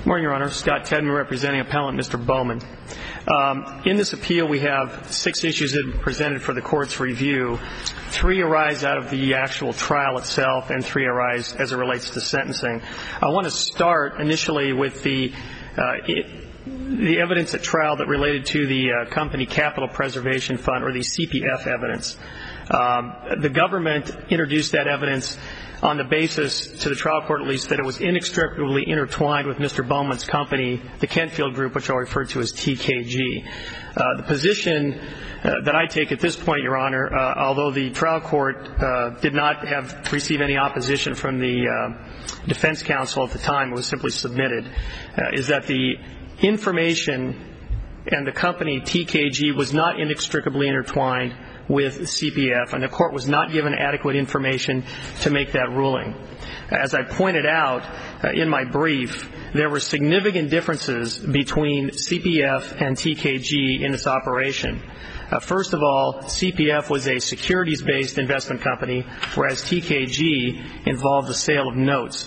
Morning, Your Honor. Scott Tedman representing appellant Mr. Bowman. In this appeal, we have 6 issues that are presented for the Court's review. 3 arise out of the actual trial itself, and 3 arise as it relates to sentencing. I want to start initially with the evidence at trial that related to the Company Capital Preservation Fund, or the CPF evidence. The government introduced that evidence on the basis, to the trial court at least, that it was inextricably intertwined with Mr. Bowman's company, the Kentfield Group, which I'll refer to as TKG. The position that I take at this point, Your Honor, although the trial court did not receive any opposition from the defense counsel at the time, it was simply submitted, is that the information and the company TKG was not inextricably intertwined with CPF, and the court was not given adequate information to make that ruling. As I pointed out in my brief, there were significant differences between CPF and TKG in this operation. First of all, CPF was a securities-based investment company, whereas TKG involved the sale of notes.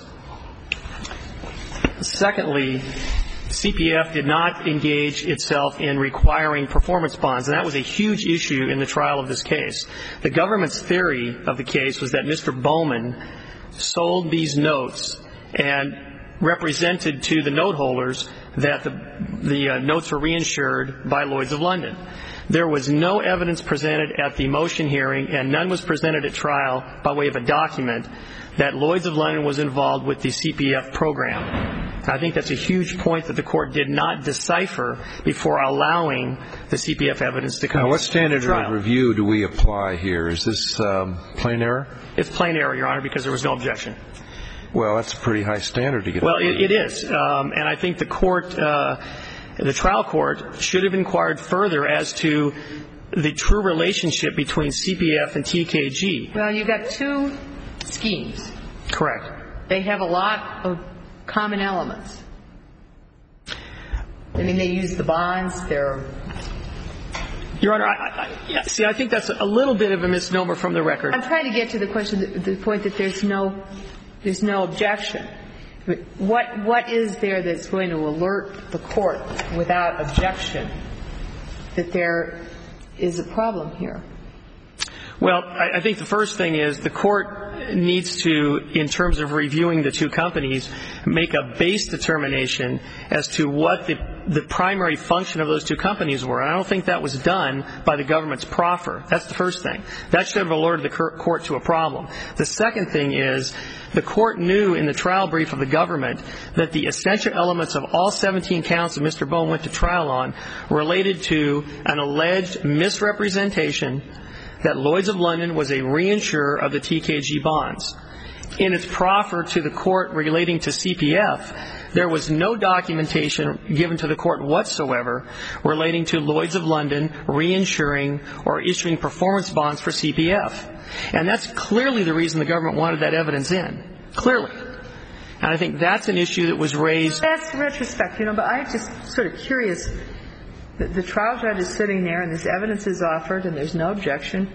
Secondly, CPF did not engage itself in requiring performance bonds, and that was a huge issue in the trial of this case. The government's theory of the case was that Mr. Bowman sold these notes and represented to the note holders that the notes were reinsured by Lloyd's of London. There was no evidence presented at the motion hearing, and none was presented at trial by way of a document that Lloyd's of London was involved with the CPF program. I think that's a huge point that the court did not decipher before allowing the CPF evidence to come to trial. What standard of review do we apply here? Is this plain error? It's plain error, Your Honor, because there was no objection. Well, that's a pretty high standard to get. Well, it is, and I think the trial court should have inquired further as to the true relationship between CPF and TKG. Well, you've got 2 schemes. Correct. They have a lot of common elements. I mean, they use the bonds. Your Honor, I think that's a little bit of a misnomer from the record. I'm trying to get to the question, the point that there's no objection. What is there that's going to alert the court without objection that there is a problem here? Well, I think the first thing is the court needs to, in terms of reviewing the 2 companies, make a base determination as to what the primary function of those 2 companies were. And I don't think that was done by the government's proffer. That's the first thing. That should have alerted the court to a problem. The second thing is the court knew in the trial brief of the government that the essential elements of all 17 counts that Mr. Bowman went to trial on related to an alleged misrepresentation that Lloyd's of London was a reinsurer of the TKG bonds. In its proffer to the court relating to CPF, there was no documentation given to the court whatsoever relating to Lloyd's of London reinsuring or issuing performance bonds for CPF. And that's clearly the reason the government wanted that evidence in. Clearly. And I think that's an issue that was raised. Well, that's retrospect, but I'm just sort of curious. The trial judge is sitting there, and this evidence is offered, and there's no objection.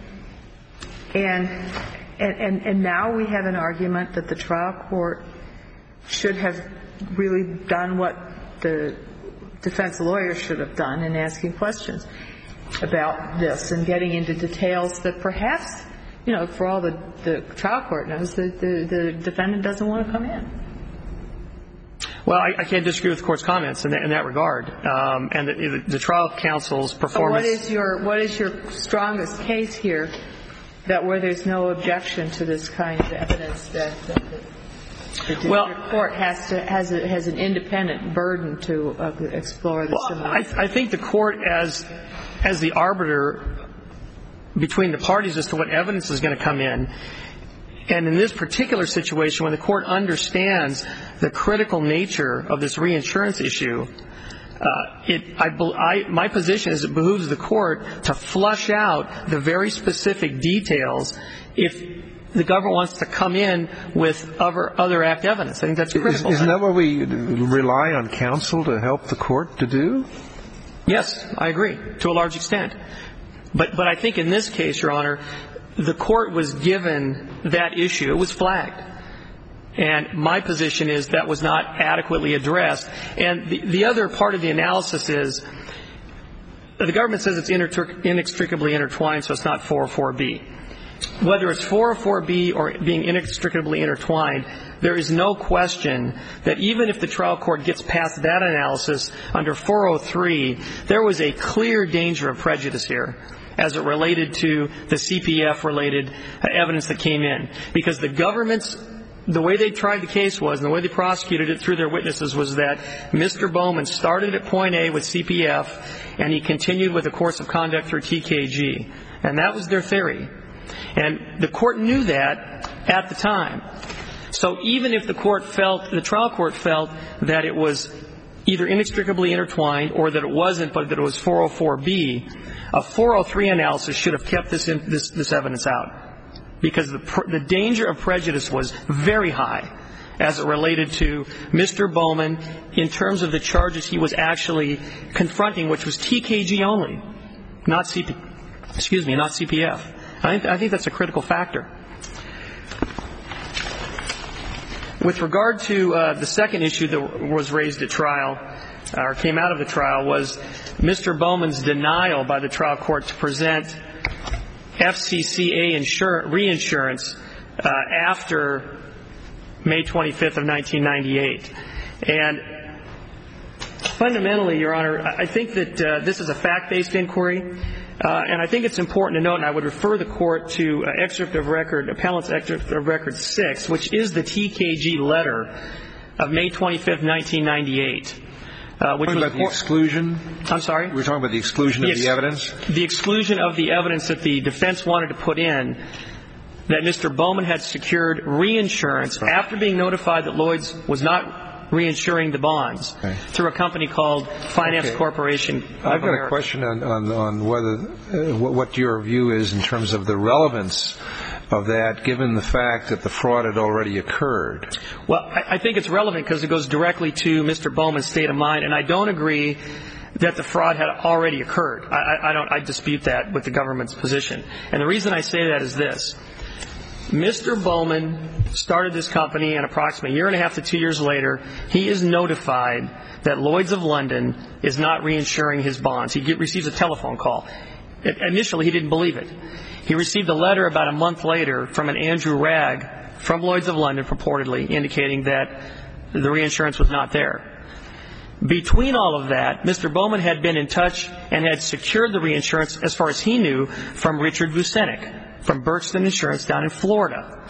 And now we have an argument that the trial court should have really done what the defense lawyer should have done in asking questions about this and getting into details that perhaps, for all the trial court knows, the defendant doesn't want to come in. Well, I can't disagree with the court's comments in that regard. And the trial counsel's performance. What is your strongest case here that where there's no objection to this kind of evidence that the district court has an independent burden to explore the similarities? I think the court, as the arbiter between the parties as to what evidence is going to come in. And in this particular situation, when the court understands the critical nature of this reinsurance issue, my position is it behooves the court to flush out the very specific details if the government wants to come in with other act evidence. I think that's critical. Isn't that what we rely on counsel to help the court to do? Yes, I agree, to a large extent. But I think in this case, Your Honor, the court was given that issue. It was flagged. And my position is that was not adequately addressed. And the other part of the analysis is the government says it's inextricably intertwined, so it's not 404B. Whether it's 404B or being inextricably intertwined, there is no question that even if the trial court gets past that analysis under 403, there was a clear danger of prejudice here as it related to the CPF-related evidence that came in. Because the way they tried the case was, and the way they prosecuted it through their witnesses, was that Mr. Bowman started at point A with CPF, and he continued with a course of conduct through TKG. And that was their theory. And the court knew that at the time. So even if the trial court felt that it was either inextricably intertwined or that it wasn't, but that it was 404B, a 403 analysis should have kept this evidence out. Because the danger of prejudice was very high as it related to Mr. Bowman in terms of the charges he was actually confronting, which was TKG only, not CPF. I think that's a critical factor. With regard to the second issue that was raised at trial, or came out of the trial, was Mr. Bowman's denial by the trial court to present FCCA reinsurance after May 25th of 1998. And fundamentally, Your Honor, I think that this is a fact-based inquiry. And I think it's important to note, and I would refer the court to Appellant's Excerpt of Record 6, which is the TKG letter of May 25th, 1998. Which was about the exclusion? I'm sorry? We're talking about the exclusion of the evidence? The exclusion of the evidence that the defense wanted to put in, that Mr. Bowman had secured reinsurance after being notified that Lloyd's was not reinsuring the bonds through a company called Finance Corporation. I've got a question on whether what your view is in terms of the relevance of that, given the fact that the fraud had already occurred. Well, I think it's relevant because it goes directly to Mr. Bowman's state of mind, and I don't agree that the fraud had already occurred. I dispute that with the government's position. And the reason I say that is this. Mr. Bowman started this company, and approximately a year and a half to 2 years later, he is notified that Lloyd's of London is not reinsuring his bonds. He receives a telephone call. Initially, he didn't believe it. He received a letter about a month later from an Andrew Ragg from Lloyd's of London, purportedly, indicating that the reinsurance was not there. Between all of that, Mr. Bowman had been in touch and had secured the reinsurance, as far as he knew, from Richard Vucenic, from Berkston Insurance down in Florida.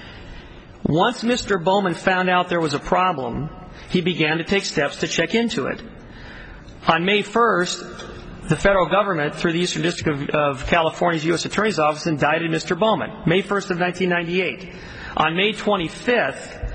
Once Mr. Bowman found out there was a problem, he began to take steps to check into it. On May 1st, the federal government, through the Eastern District of California's U.S. Attorney's Office, indicted Mr. Bowman, May 1st of 1998. On May 25th,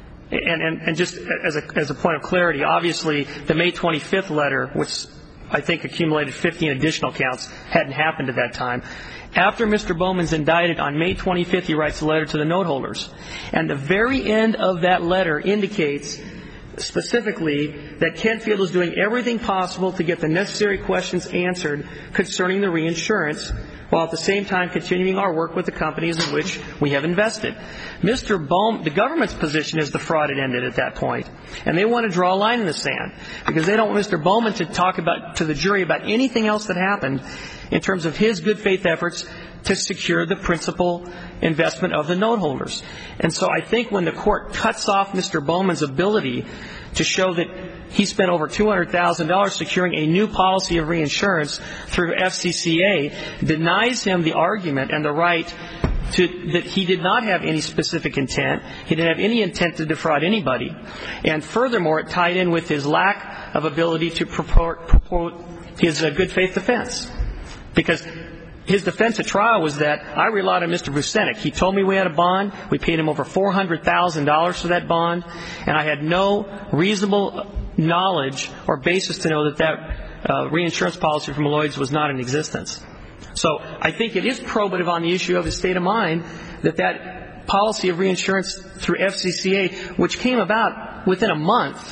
and just as a point of clarity, obviously the May 25th letter, which I think accumulated 15 additional counts, hadn't happened at that time. After Mr. Bowman's indicted on May 25th, he writes a letter to the note holders. And the very end of that letter indicates specifically that Kentfield is doing everything possible to get the necessary questions answered concerning the reinsurance, while at the same time continuing our work with the companies in which we have invested. Mr. Bowman, the government's position is the fraud had ended at that point, and they want to draw a line in the sand because they don't want Mr. Bowman to talk to the jury about anything else that happened in terms of his good faith efforts to secure the principal investment of the note holders. And so I think when the court cuts off Mr. Bowman's ability to show that he spent over $200,000 securing a new policy of reinsurance through FCCA, denies him the argument and the right that he did not have any specific intent. He didn't have any intent to defraud anybody. And furthermore, it tied in with his lack of ability to purport his good faith defense. Because his defense at trial was that I relied on Mr. Vucenic. He told me we had a bond. We paid him over $400,000 for that bond. And I had no reasonable knowledge or basis to know that reinsurance policy from Lloyd's was not in existence. So I think it is probative on the issue of his state of mind that policy of reinsurance through FCCA, which came about within a month,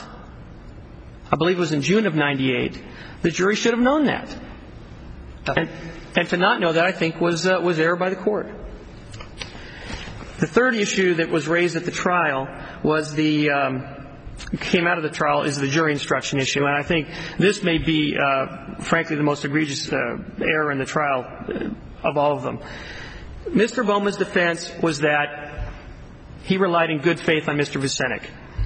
I believe it was in June of 98, the jury should have known that. And to not know that, I think, was error by the court. The third issue that was raised at the trial was came out of the trial is the jury instruction issue. And I think this may be, frankly, the most egregious error in the trial of all of them. Mr. Bowman's defense was that he relied in good faith on Mr. Vucenic.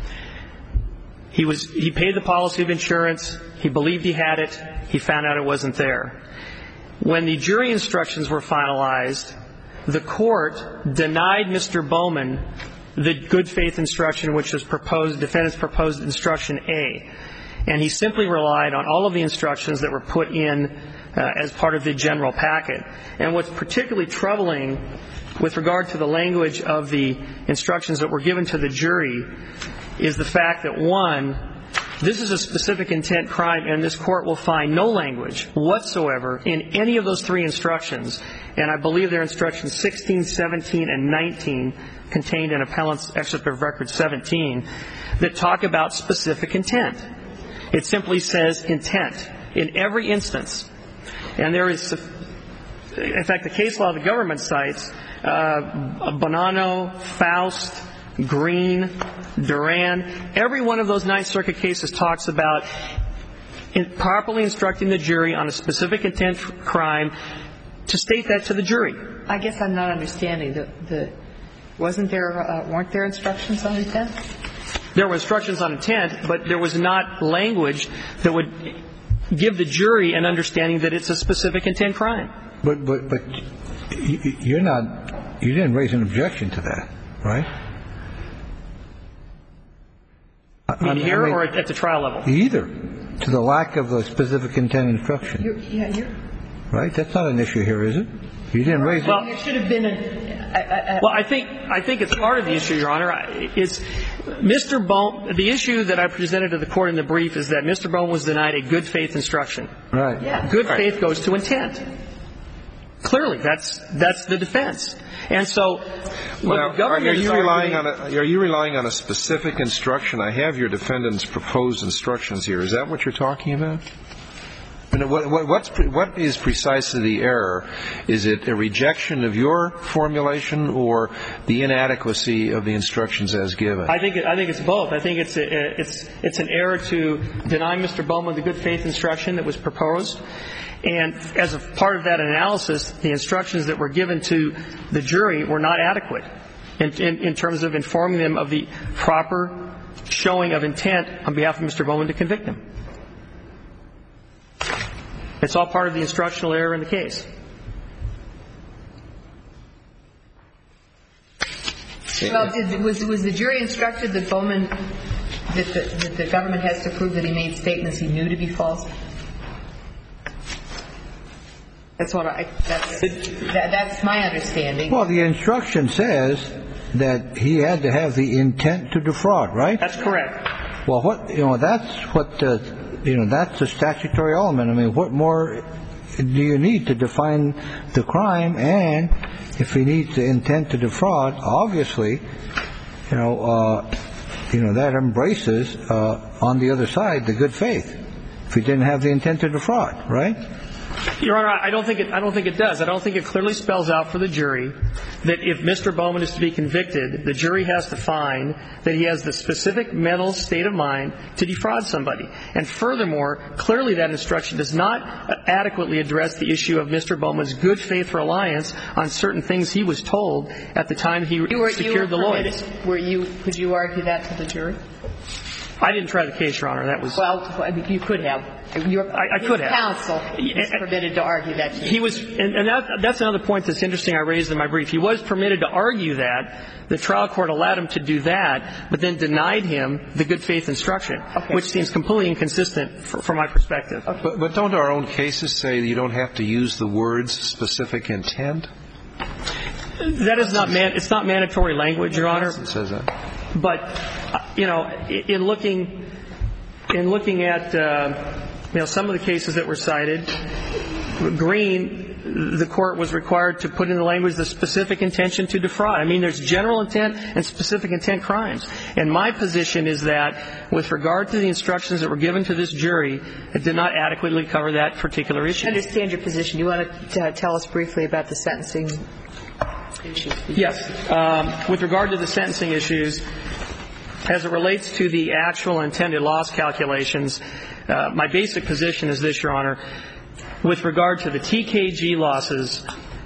He paid the policy of insurance. He believed he had it. He found out it wasn't there. When the jury instructions were finalized, the court denied Mr. Bowman the good faith instruction, which was defendant's proposed instruction A. And he simply relied on all of the instructions that were put in as part of the general packet. And what's particularly troubling with regard to the language of the instructions that were given to the jury is the fact that, one, this is a specific intent crime, and this court will find no language whatsoever in any of those three instructions. And I believe they're instructions 16, 17, and 19, contained in Appellant's Excerpt of Record 17, that talk about specific intent. It simply says intent in every instance. And there is, in fact, the case law of the government cites, Bonanno, Faust, Green, Duran, every one of those Ninth Circuit cases talks about properly instructing the jury on a specific intent crime to state that to the jury. I guess I'm not understanding. Weren't there instructions on intent? There were instructions on intent, but there was not language that would give the jury an understanding that it's a specific intent crime. But you didn't raise an objection to that, right? Here or at the trial level? Either. To the lack of the specific intent instruction. Right? That's not an issue here, is it? You didn't raise it. Well, there should have been Well, I think it's part of the issue, Your Honor. It's Mr. Bowman. The issue that I presented to the court in the brief is that Mr. Bowman was denied a good faith instruction. Right. Yeah. Good faith goes to intent. Clearly, that's the defense. And so, well, are you relying on a specific instruction? I have your defendant's proposed instructions here. Is that what you're talking about? And what is precisely the error? Is it a rejection of your formulation or the inadequacy of the instructions as given? I think it's both. I think it's an error to deny Mr. Bowman the good faith instruction that was proposed. And as a part of that analysis, the instructions that were given to the jury were not adequate in terms of informing them of the proper showing of intent on behalf of Mr. Bowman to convict him. It's all part of the instructional error in the case. Well, was the jury instructed that Bowman, that the government has to prove that he made statements he knew to be false? That's my understanding. Well, the instruction says that he had to have the intent to defraud, right? That's correct. Well, that's a statutory element. I mean, what more do you need to define the crime? And if he needs the intent to defraud, obviously, that embraces on the other side the good faith. If he didn't have the intent to defraud, right? Your Honor, I don't think it does. I don't think it clearly spells out for the jury that if Mr. Bowman is to be convicted, the jury has to find that he has the specific mental state of mind to defraud somebody. And furthermore, clearly that instruction does not adequately address the issue of Mr. Bowman's good faith reliance on certain things he was told at the time he secured the lawyers. Could you argue that to the jury? I didn't try the case, Your Honor. That was. Well, you could have. I could have. Counsel was permitted to argue that. He was, and that's another point that's interesting I raised in my brief. He was permitted to argue that. The trial court allowed him to do that, but then denied him the good faith instruction, which seems completely inconsistent from my perspective. Okay. But don't our own cases say that you don't have to use the words specific intent? That is not it's not mandatory language, Your Honor. It says that. But in looking at some of the cases that were cited, Green, the court was required to put in the language the specific intention to defraud. I mean, there's general intent and specific intent crimes. And my position is that with regard to the instructions that were given to this jury, it did not adequately cover that particular issue. I understand your position. You want to tell us briefly about the sentencing issues? Yes. With regard to the sentencing issues, as it relates to the actual intended loss calculations, my basic position is this, Your Honor. With regard to the TKG losses,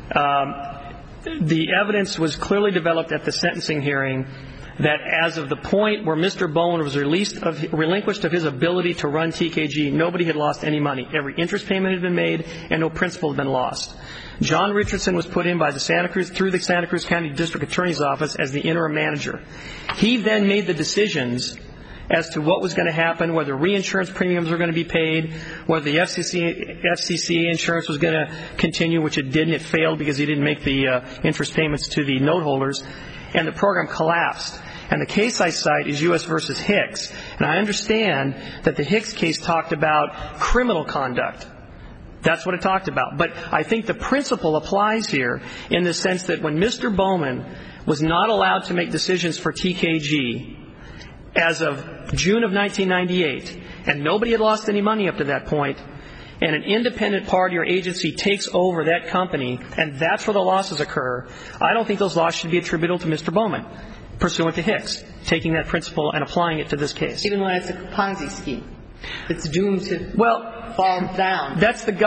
the evidence was clearly developed at the sentencing hearing that as of the point where Mr. Bowman was relinquished of his ability to run TKG, nobody had lost any money. Every interest payment had been made and no principal had been lost. John Richardson was put in by through the Santa Cruz County District Attorney's Office as the interim manager. He then made the decisions as to what was going to happen, whether reinsurance premiums were going to be paid, whether the FCC insurance was going to continue, which it didn't. It failed because he didn't make the interest payments to the note holders, and the program collapsed. And the case I cite is U.S. versus Hicks. And I understand that the Hicks case talked about criminal conduct. That's what it talked about. But I think the principle applies here in the sense that when Mr. Bowman was not allowed to make decisions for TKG as of June of 1998, and nobody had lost any money up to that point, and an independent party or agency takes over that company, and that's where the losses occur, I don't think those losses should be attributable to Mr. Bowman, pursuant to Hicks, taking that principle and applying it to this case. Even when it's a Ponzi scheme, it's doomed to fall down.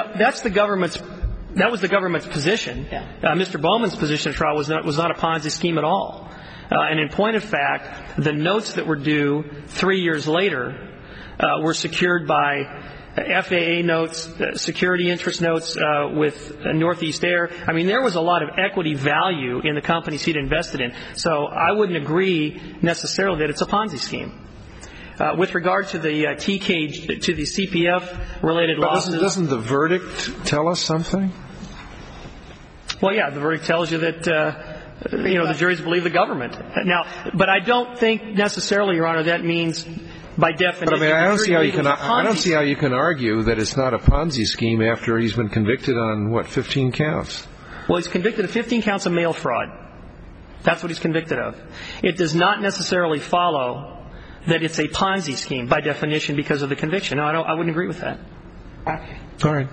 That was the government's position. Yeah. Mr. Bowman's position at trial was not a Ponzi scheme at all. And in point of fact, the notes that were due 3 years later were secured by FAA notes, security interest notes with Northeast Air. I mean, there was a lot of equity value in the companies he'd invested in. So I wouldn't agree necessarily that it's a Ponzi scheme. With regard to the to the CPF-related losses. Doesn't the verdict tell us something? Well, yeah, the verdict tells you that the juries believe the government. Now, but I don't think necessarily, Your Honor, that means by definition. But I mean, I don't see how you can argue that it's not a Ponzi scheme after he's been convicted on 15 counts. Well, he's convicted of 15 counts of mail fraud. That's what he's convicted of. It does not necessarily follow that it's a Ponzi scheme by definition because of the conviction. No, I wouldn't agree with that. Okay. All right.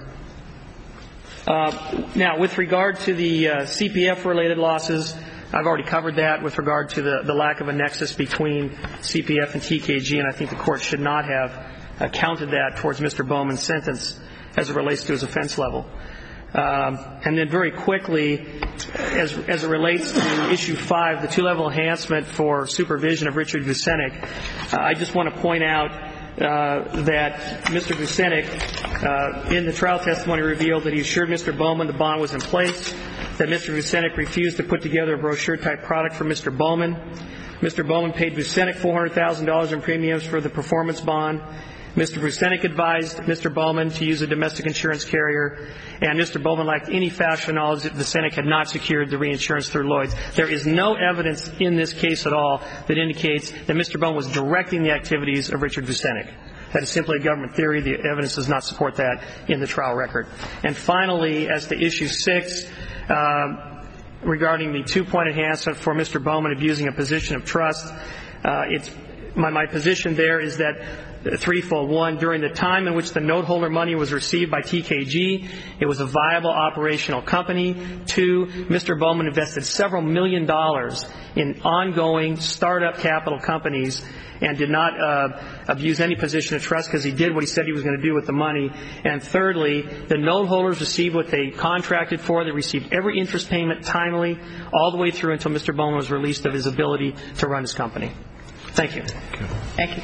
Now, with regard to the CPF-related losses, I've already covered that with regard to the lack of a nexus between CPF and TKG, and I think the Court should not have counted that towards Mr. Bowman's sentence as it relates to his offense level. And then very quickly, as it relates to Issue 5, the two-level enhancement for supervision of Richard Vucenic, I just want to point out that Mr. Vucenic, in the trial testimony, revealed that he assured Mr. Bowman the bond was in place, that Mr. Vucenic refused to put together a brochure-type product for Mr. Bowman. Mr. Bowman paid Vucenic $400,000 in premiums for the performance bond. Mr. Vucenic advised Mr. Bowman to use a domestic insurance carrier, and Mr. Bowman lacked any factual knowledge that Vucenic had not secured the reinsurance through Lloyd's. There is no evidence in this case at all that indicates that Mr. Bowman was directing the activities of Richard Vucenic. That is simply a government theory. The evidence does not support that in the trial record. And finally, as to Issue 6, regarding the two-point enhancement for Mr. Bowman abusing a position of trust, my position there is that threefold. One, during the time in which the note holder money was received by TKG, it was a viable operational company. Two, Mr. Bowman invested several $1 million in ongoing startup capital companies and did not abuse any position of trust because he did what he said he was going to do with the money. And thirdly, the note holders received what they contracted for. They received every interest payment timely all the way through until Mr. Bowman was released of his ability to run his company. Thank you. Thank you.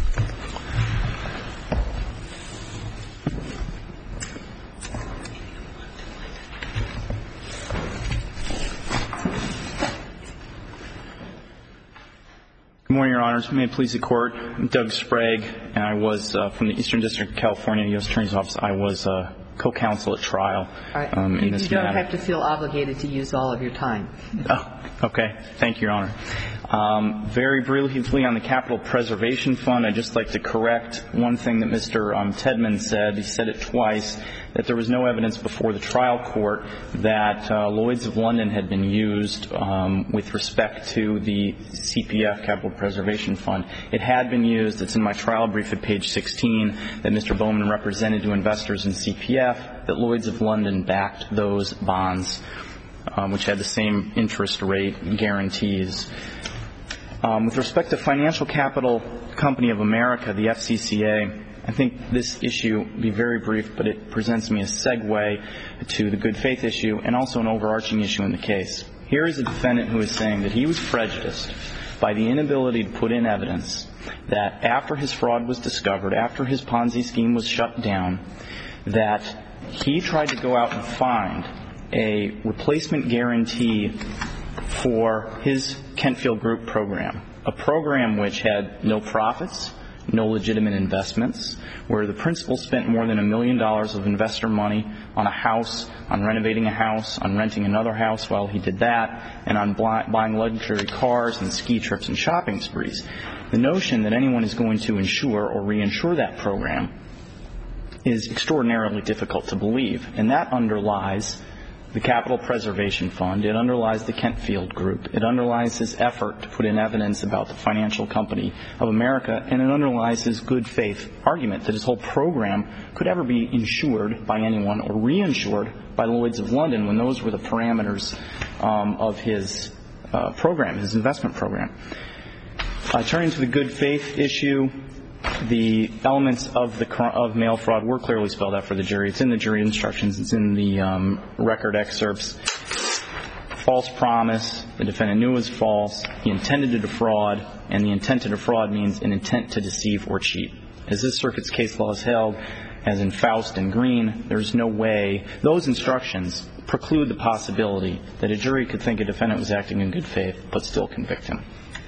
Good morning, Your Honors. May it please the Court. I'm Doug Sprague, and I was from the Eastern District of California, U.S. Attorney's Office. I was co-counsel at trial in this matter. You don't have to feel obligated to use all of your time. Oh, okay. Thank you, Your Honor. Very briefly on the Capital Preservation Fund, I'd just like to correct one thing that Mr. Tedman said. He said it twice, that there was no evidence before the trial court that Lloyd's of London had been used with respect to the CPF, Capital Preservation Fund. It had been used. It's in my trial brief at page 16 that Mr. Bowman represented to investors in CPF that Lloyd's of London backed those bonds. which had the same interest rate and guarantees. With respect to Financial Capital Company of America, the FCCA, I think this issue will be very brief, but it presents me a segue to the good faith issue and also an overarching issue in the case. Here is a defendant who is saying that he was prejudiced by the inability to put in evidence that after his fraud was discovered, after his Ponzi scheme was shut down, that he tried to go out and find a replacement guarantee for his Kentfield Group program, a program which had no profits, no legitimate investments, where the principal spent more than $1 million of investor money on a house, on renovating a house, on renting another house while he did that, and on buying luxury cars and ski trips and shopping sprees. The notion that anyone is going to insure or reinsure that program is extraordinarily difficult to believe, and that underlies the Capital Preservation Fund. It underlies the Kentfield Group. It underlies his effort to put in evidence about the Financial Company of America, and it underlies his good faith argument that his whole program could ever be insured by anyone or reinsured by Lloyd's of London when those were the parameters of his program, his investment program. Turning to the good faith issue, the elements of mail fraud were clearly spelled out for the jury. It's in the jury instructions. It's in the record excerpts. False promise. The defendant knew it was false. He intended to defraud, and the intent to defraud means an intent to deceive or cheat. As this circuit's case law is held, as in Faust and Green, there's no way. Those instructions preclude the possibility that a jury could think a defendant was acting in good faith but still convict him.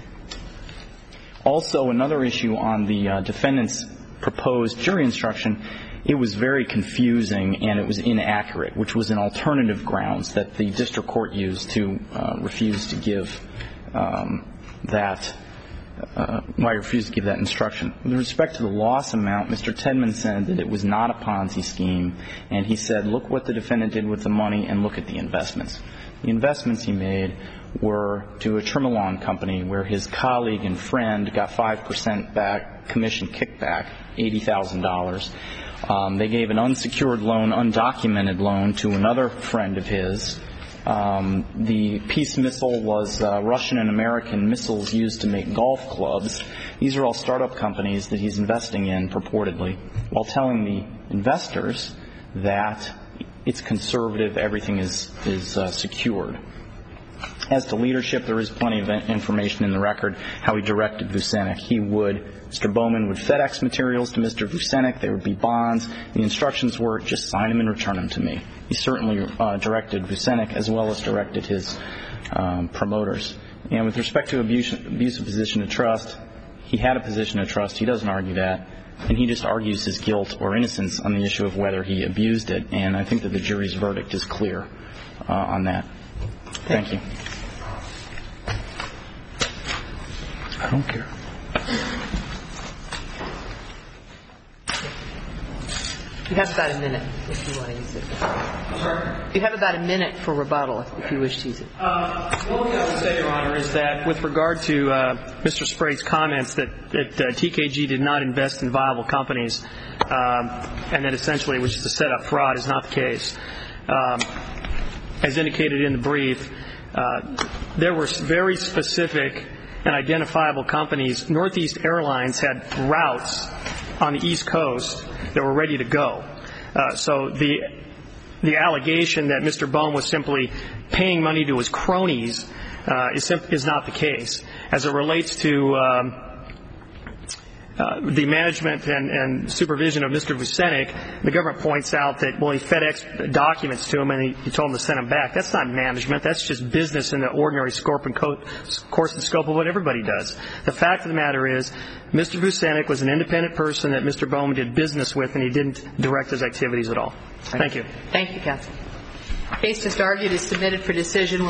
Also, another issue on the defendant's proposed jury instruction, it was very confusing and it was inaccurate, which was an alternative grounds that the district court used to refuse to give that instruction. With respect to the loss amount, Mr. Tedman said that it was not a Ponzi scheme, and he said, look what the defendant did with the money and look at the investments. The investments he made were to a Tremolon company where his colleague and friend got 5% back, commission kickback, $80,000. They gave an unsecured loan, undocumented loan to another friend of his. The Peace Missile was Russian and American missiles used to make golf clubs. These are all startup companies that he's investing in purportedly, while telling the investors that it's conservative, everything is secured. As to leadership, there is plenty of information in the record how he directed Vucenic. Mr. Bowman would FedEx materials to Mr. Vucenic. There would be bonds. The instructions were just sign them and return them to me. He certainly directed Vucenic as well as directed his promoters. And with respect to abuse of position of trust, he had a position of trust. He doesn't argue that. And he just argues his guilt or innocence on the issue of whether he abused it. And I think that the jury's verdict is clear on that. Thank you. I don't care. You have about a minute if you want to use it. Sorry? You have about a minute for rebuttal if you wish to use it. The only thing I would say, Your Honor, is that with regard to Mr. Sprague's comments that TKG did not invest in viable companies and that essentially it was just a set-up fraud is not the case. As indicated in the brief, there were very specific and identifiable companies. Northeast Airlines had routes on the East Coast that were ready to go. So the allegation that Mr. Bohm was simply paying money to his cronies is not the case. As it relates to the management and supervision of Mr. Vucenic, the government points out that, well, he FedEx documents to him and he told him to send them back. That's not management. That's just business in the ordinary course and scope of what everybody does. The fact of the matter is Mr. Vucenic was an independent person that Mr. Bohm did business with, and he didn't direct his activities at all. Thank you. Thank you, counsel. The case just argued is submitted for decision.